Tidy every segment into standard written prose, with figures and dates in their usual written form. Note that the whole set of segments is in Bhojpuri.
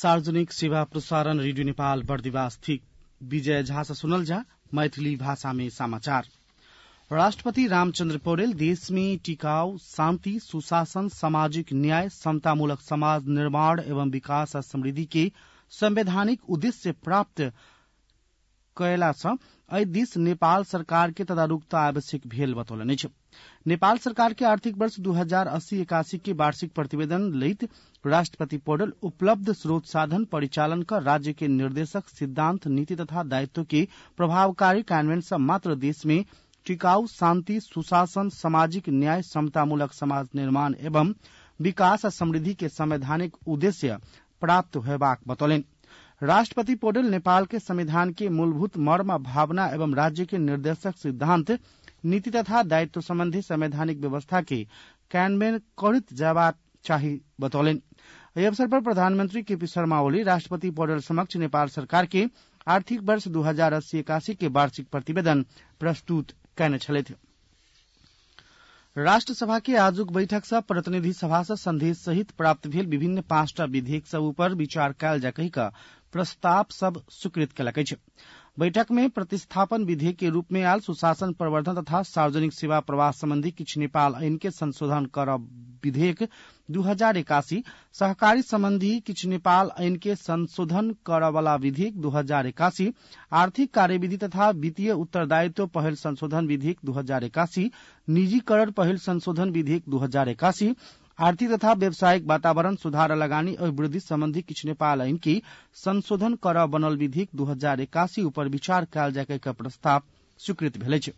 सार्वजनिक सेवा प्रसारण रेडियो नेपाल बर्दिवास थी विजय झा से सुनल जा मैथिली भाषा में समाचार। राष्ट्रपति रामचंद्र पौडेल देश में टिकाऊ शांति, सुशासन, सामाजिक न्याय, समतामूलक समाज निर्माण एवं विकास और समृद्धि के संवैधानिक उद्देश्य प्राप्त कयला छ। एहि दिस नेपाल सरकार के तदारुकता आवश्यक भेल बतौलनि छ। नेपाल सरकार के आर्थिक वर्ष 2080-81 के वार्षिक प्रतिवेदन लैत राष्ट्रपति पौडेल उपलब्ध स्रोत साधन परिचालन कर राज्य के निर्देशक सिद्धांत, नीति तथा दायित्व के प्रभावकारी कार्यान्वयन से मात्र देश में टिकाऊ शांति, सुशासन, सामाजिक न्याय, समतामूलक समाज निर्माण एवं विकास और समृद्धि के संवैधानिक उद्देश्य प्राप्त होयबाक बतौलनि। राष्ट्रपति पौडेल नेपाल के संविधान के मूलभूत मर्म, भावना एवं राज्य के निर्देशक सिद्धांत, नीति तथा दायित्व संबंधी संवैधानिक व्यवस्था के कार्यान्वयन करित जाबाक चाही बतौलनि। एहि अवसर पर प्रधानमंत्री केपी शर्मा ओली राष्ट्रपति पौडेल समक्ष नेपाल सरकार के आर्थिक वर्ष 2080-81 के वार्षिक प्रतिवेदन प्रस्तुत कयने छलथि। राष्ट्रसभा के आजुक बैठक से प्रतिनिधि सभा से संदेश सहित प्राप्त भेल विभिन्न 5टा विधेयक सब ऊपर विचार कयल जा कहि का प्रस्ताव सब स्वीकृत कयलक अछि। बैठक में प्रतिस्थापन विधेयक के रूप में आयल सुशासन प्रवर्धन तथा सार्वजनिक सेवा प्रवाह संबंधी किछ नेपाल ऐन के संशोधन कर विधेयक 2081, सहकारी संबंधी किछ नेपाल ऐन के संशोधन कर वाला विधेयक 2081, आर्थिक कार्यविधि तथा वित्तीय उत्तरदायित्व पहल संशोधन विधेयक 2081, निजीकरण पहल संशोधन विधेयक 2081, आर्थिक तथा व्यावसायिक वातावरण सुधार लगानी और वृद्धि संबंधी किछ नेपाल ऐन की संशोधन कर बनल विधेयक 2081 ऊपर विचार कयल जाय के प्रस्ताव स्वीकृत भेल अछि।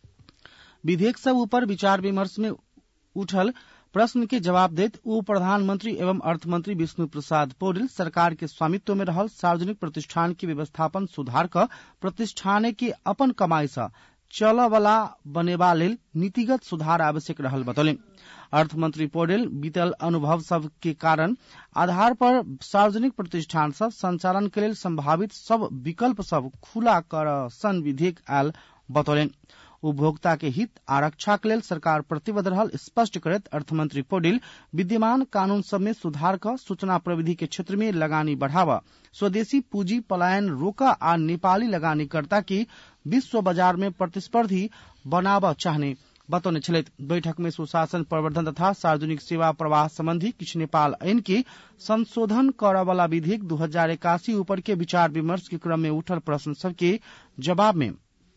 विधेयक सब ऊपर विचार विमर्श में उठल प्रश्न के जवाब देत उप प्रधानमंत्री एवं अर्थमंत्री विष्णु प्रसाद पौडेल सरकार के स्वामित्व में रहल सार्वजनिक प्रतिष्ठान के व्यवस्थापन सुधार क प्रतिष्ठाने के अपन कमाई से चलवला बनेबा लेल नीतिगत सुधार आवश्यक रहल बतौलनि। अर्थमंत्री पौडेल बीतल अनुभव सब के कारण आधार पर सार्वजनिक प्रतिष्ठान सब संचालन के लेल संभावित सब विकल्प सब खुला कर सन विधेयक आयल बतौलनि। उपभोक्ता के हित आरक्षा के लेल सरकार प्रतिबद्ध रहल स्पष्ट करत अर्थमंत्री पौडेल विद्यमान कानून सब में सुधार क सूचना प्रविधि के क्षेत्र में लगानी बढ़ावा, स्वदेशी पूंजी पलायन रोका आ नेपाली लगानीकर्ता की विश्व बाजार में प्रतिस्पर्धी बनावा चाहने बतौने छलथि। बैठक में सुशासन प्रवर्धन तथा सार्वजनिक सेवा प्रवाह संबंधी किछ नेपाल ऐन के संशोधन कर वाला विधेयक 2081 ऊपर के विचार विमर्श के क्रम में उठल प्रश्न सब के जवाब में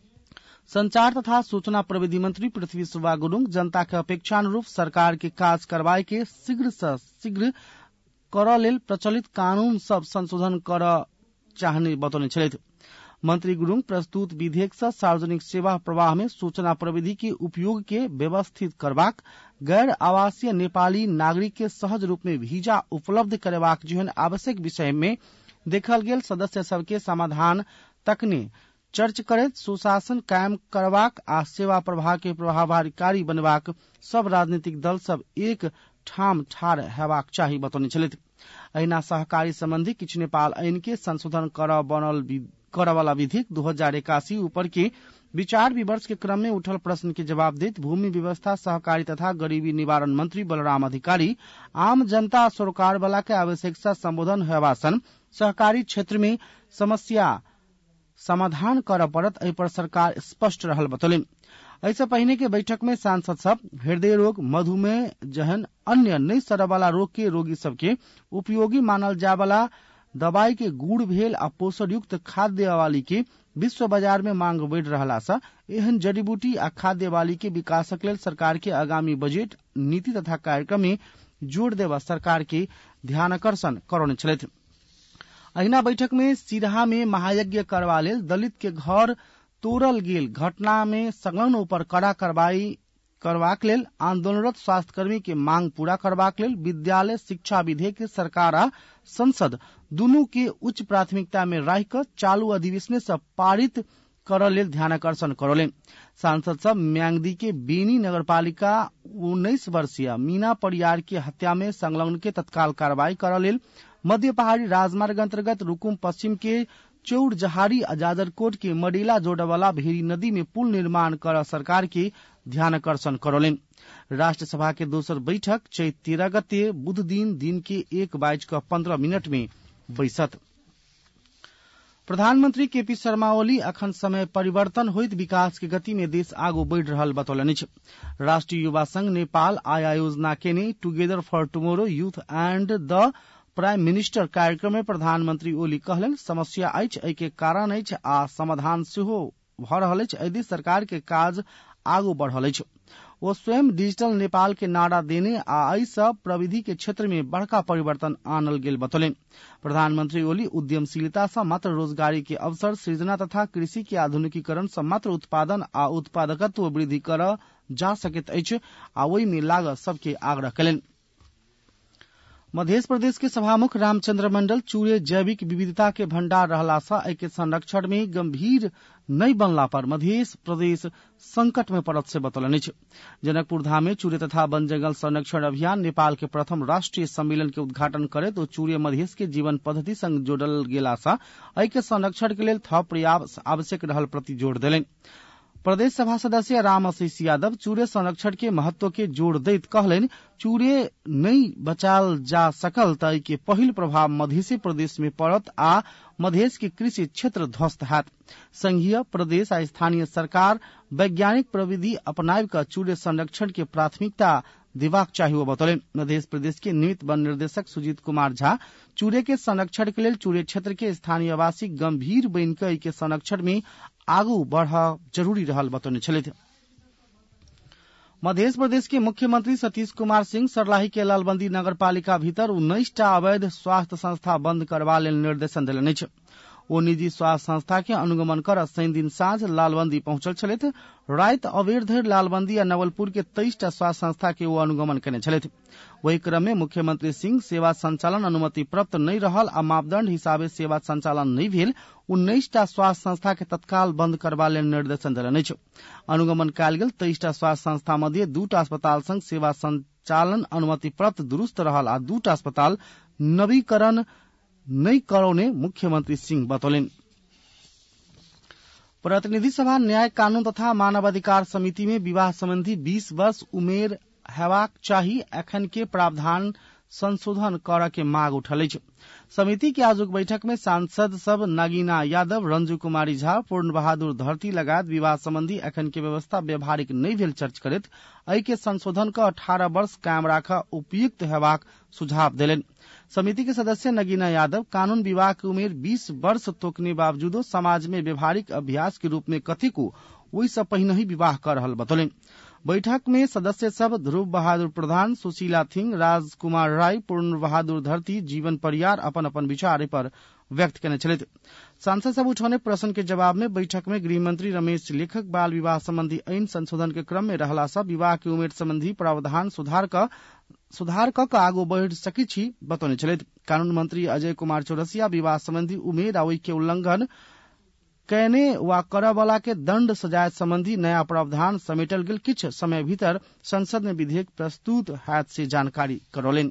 संचार तथा सूचना प्रविधि मंत्री पृथ्वी सुब्बा गुरुङ जनता के अपेक्षानुरूप सरकार के काज करवाई के शीघ्र से शीघ्र कर लेल प्रचलित कानून सब संशोधन कर चाहने बतौने छलथि। मंत्री गुरुङ प्रस्तुत विधेयक से सार्वजनिक सेवा प्रवाह में सूचना प्रविधि के उपयोग के व्यवस्थित करबाक, गैर आवासीय नेपाली नागरिक के सहज रूप में वीजा उपलब्ध करबाक जेहन आवश्यक विषय में देखल गेल सदस्य सबके समाधान तकने चर्च करैत सुशासन कायम करबाक आ सेवा प्रवाह के प्रभावकारी बनबाक सब राजनीतिक दल सब एक ठाम ठाड़ हेबाक चाही बतौने छलथि। अहिना सहकारी संबंधी किछ नेपाल ऐन के संशोधन कर वाला विधेयक 2081 ऊपर के विचार विमर्श के क्रम में उठल प्रश्न के जवाब देत भूमि व्यवस्था, सहकारी तथा गरीबी निवारण मंत्री बलराम अधिकारी आम जनता सरोकार वाला के आवश्यकता संबोधन हेबासन सहकारी क्षेत्र में समस्या समाधान कर पड़त एहि पर सरकार स्पष्ट रहल बतौलनि। ऐसे पहले के बैठक में सांसद सब हृदय रोग, मधुमेह जहन अन्य नहीं सर वाला रोग के रोगी सबके उपयोगी मानल जा वाला दवाई के गुण भेल आ पोषण युक्त खाद्य वाली के विश्व बाजार में मांग बढ़ रहा सा एहन जड़ी बूटी आ खाद्य वाली के विकासक लेल सरकार के आगामी बजट, नीति तथा कार्यक्रम में जोड़ देवा सरकार के ध्यानाकर्षण करौने छलथि। अहिना बैठक में सिराहा में महायज्ञ करवा लेल दलित के घर तोड़ल गेल घटना में संलग्न ऊपर कड़ा कार्रवाई करबाक लेल आंदोलनरत स्वास्थ्यकर्मी के मांग पूरा करबाक लेल विद्यालय शिक्षा विधेयक सरकार आ संसद दुनू के उच्च प्राथमिकता में राखि क चालू अधिवेशन से पारित कर लेल ध्यानाकर्षण करौले। सांसद सब म्यांगदी के बेनी नगरपालिका 19 वर्षीय मीना परियार के हत्या में संलग्न के तत्काल कार्रवाई कर लेल, मध्य पहाड़ी राजमार्ग अंतर्गत रुकुम पश्चिम के चौड़ जहारी जाजरकोट के मडेला जोड़वाला भेरी नदी में पुल निर्माण कर सरकार के ध्यानाकर्षण करौलेन। राष्ट्रसभा के दोसर बैठक चैत 13 गते बुध दिन के 1:15 में बैसत। प्रधानमंत्री केपी शर्मा ओली अखन समय परिवर्तन होइत विकास के गति में देश आगू बढ़ रहल बतौलनि। राष्ट्रीय युवा संघ नेपाल आय आयोजना केने together for tomorrow youth and the prime minister कार्यक्रम में प्रधानमंत्री ओली कहलन समस्या अछि, एहि के कारण अछि आ समाधान सेहो भ रहल अछि, यदि सरकार के काज आगू बढ़ल अछि। वो स्वयं डिजिटल नेपाल के नारा देने आ एहि सँ प्रविधि के क्षेत्र में बड़का परिवर्तन आनल गेल बतौलनि। प्रधानमंत्री ओली उद्यमशीलता सँ मात्र रोजगारी के अवसर सृजना तथा कृषि के आधुनिकीकरण सँ मात्र उत्पादन आ उत्पादकत्व वृद्धि कर जा सकैत अछि आ ओहि में लागत सबके आग्रह कयलनि। मध्य प्रदेश के सभामुख रामचंद्र मंडल चूरे जैविक विविधता के भंडार रहला सँ एहि के संरक्षण में गंभीर नहीं बनला पर मध्य प्रदेश संकट में पड़त से बतौलनि। जनकपुर धाम में चूरे तथा वन जंगल संरक्षण अभियान नेपाल के प्रथम राष्ट्रीय सम्मेलन के उद्घाटन करे तो चूरे मधेश के जीवन पद्धति संग जोड़ल गेला सँ एहि के संरक्षण के लेल थप प्रयास आवश्यक रहल प्रति जोर देलनि। प्रदेश सभा सदस्य राम आशीष यादव चूरे संरक्षण के महत्व के जोड़ दैत कहलनि चूरे नहीं बचाल जा सकल त के पहिल प्रभाव मधेसी प्रदेश में पड़त आ मधेश के कृषि क्षेत्र ध्वस्त हैत। संघीय प्रदेश आ स्थानीय सरकार वैज्ञानिक प्रविधि अपनायब क चूरे संरक्षण के प्राथमिकता देबाक चाहिए वो बतौलन। मध्य प्रदेश के निमित्त वन निर्देशक सुजीत कुमार झा चूरे के संरक्षण के लेल चूरे क्षेत्र के स्थानीयवासी गंभीर बन के के संरक्षण में आगू बढ़ जरूरी रहल बतौने छलथि। मध्य प्रदेश के मुख्यमंत्री सतीश कुमार सिंह सर्लाही के लालबंदी नगरपालिका भीतर 19टा अवैध स्वास्थ्य संस्था बंद करबा लेल निर्देशन देलनि अछि। ओ निजी स्वास्थ्य संस्था के अनुगमन कर शनि दिन साँझ लालबंदी पहुंचल छलथि। राति अबेर धरि लालबंदी आ नवलपुर के 23टा स्वास्थ्य संस्था के ओ अनुगमन केने छलथि। वही क्रम में मुख्यमंत्री सिंह सेवा संचालन अनुमति प्राप्त नहीं रहल आ मापदंड हिसाबे सेवा संचालन नहीं भेल 19टा स्वास्थ्य संस्था के तत्काल बंद करबा लेल निर्देशन देलनि अछि। अनुगमन कयल गेल 23टा स्वास्थ्य संस्था मध्य 2टा अस्पताल संग सेवा संचालन अनुमति प्राप्त दुरुस्त रहल आ 2टा अस्पताल नवीकरण नहीं करौने मुख्यमंत्री सिंह बतौलन। प्रतिनिधि सभा न्याय कानून तथा मानवाधिकार समिति में विवाह संबंधी 20 वर्ष उमेर हेबाक चाही एखन के प्रावधान संशोधन कर के मांग उठल अछि। समिति के आजुक बैठक में सांसद सब नगीना यादव, रंजू कुमारी झा, पूर्ण बहादुर धरती लगायत विवाह संबंधी एखन के व्यवस्था व्यवहारिक नहीं भेल चर्च करैत एहि के संशोधन क 18 वर्ष कायम राखा उपयुक्त हेबाक सुझाव देलनि। समिति के सदस्य नगीना यादव कानून विवाह के उमेर 20 वर्ष तोकने बावजूदो समाज में व्यवहारिक अभ्यास के रूप में कथिको ओहि से पहिने ही विवाह कर रहल बतौलन। बैठक में सदस्य सब ध्रुव बहादुर प्रधान, सुशीला थिंग, राजकुमार राय, पूर्ण बहादुर धरती, जीवन परियार अपन अपन विचार पर व्यक्त करने चले। सांसद सब उठौने प्रश्न के जवाब में बैठक में गृह मंत्री रमेश लेखक बाल विवाह संबंधी आईन संशोधन के क्रम में रहला से विवाह के उमेर संबंधी प्रावधान सुधार क आगू बढ़ सकी छी बतौने चले। कानून मंत्री अजय कुमार चौरसिया विवाह संबंधी उमेर आ के उल्लंघन कैने वा कर वाला के दंड सजाए संबंधी नया प्रावधान समेटल गेल किछ समय भीतर संसद में विधेयक प्रस्तुत हैत से जानकारी करौलेन।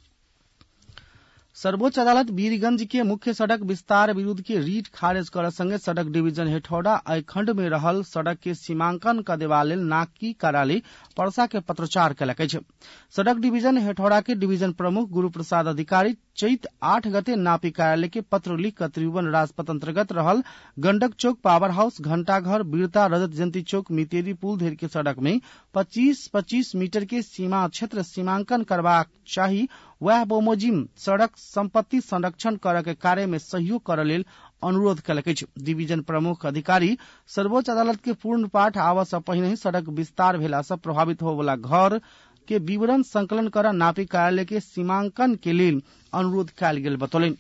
सर्वोच्च अदालत वीरगंज के मुख्य सड़क विस्तार विरुद्ध के रीट खारिज कर संगे सड़क डिवीजन हेठौड़ा अय खंड में रहल सड़क के सीमांकन क देबा लेल नाकी कार्यालय पर्सा के पत्रचार कयलक अछि। सड़क डिवीजन हेठौड़ा के डिवीजन प्रमुख गुरु प्रसाद अधिकारी चैत 8 गते नापी कार्यालय के पत्र लिख कर त्रिभुवन राजपथ अंतर्गत रहल गंडक चौक, पावर हाउस, घंटाघर, बीरता, रजत जयंती चौक, मितेरी पुल धरि के सड़क में 25-25 मीटर के सीमा क्षेत्र सीमांकन करबाक चाही। वह बोमोजिम सड़क संपत्ति संरक्षण कर के कार्य में सहयोग कर लेल अनुरोध कयलक अछि। डिवीजन प्रमुख अधिकारी सर्वोच्च अदालत के पूर्ण पाठ आवा से पहिने ही सड़क विस्तार भेला से प्रभावित हो वाला घर के विवरण संकलन कर नापी कार्यालय के सीमांकन के लेल अनुरोध कयल गेल बतौलन।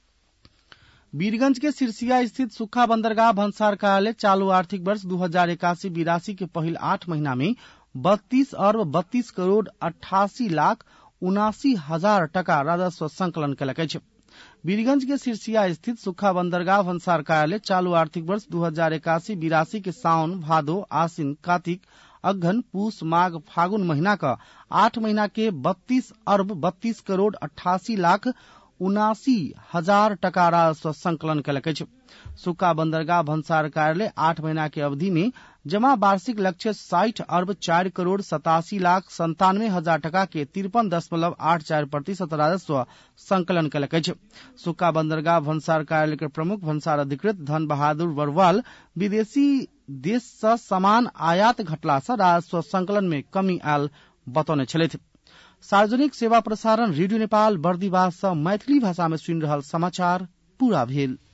वीरगंज के सिरसिया स्थित सुखा बंदरगाह भन्सार कार्यालय चालू आर्थिक वर्ष 2081-82 के पहिल 8 महीना में 32 अरब 32 करोड़ 88 लाख 79 हजार टका राजस्व संकलन कयलक अछि। वीरगंज के सिरसिया स्थित सुखा बंदरगाह भन्सार कार्यालय चालू आर्थिक वर्ष 2081-82 के सावन, भादो, आसिन, कार्तिक, अघन, पूस, माघ, फागुन महीना का 8 महीना के 32 अरब 32 करोड़ 88 लाख 79 हजार टका राजस्व संकलन कयलक अछि। सुक्का बंदरगाह भन्सार कार्यालय 8 महीना के अवधि में जमा वार्षिक लक्ष्य 60 अर्ब 4 करोड़ 87 लाख 97 हजार टका के 53.84% राजस्व संकलन कलक अछि। सुक्का बंदरगाह भन्सार कार्यालय के प्रमुख भन्सार अधिकृत धन बहादुर बरवाल विदेशी देश से सामान आयात घटला से राजस्व संकलन में कमी आयल बतौने छलथि। सार्वजनिक सेवा प्रसारण रेडियो नेपाल बर्दिवास से मैथिली भाषा में सुनि रहल समाचार पूरा भेल।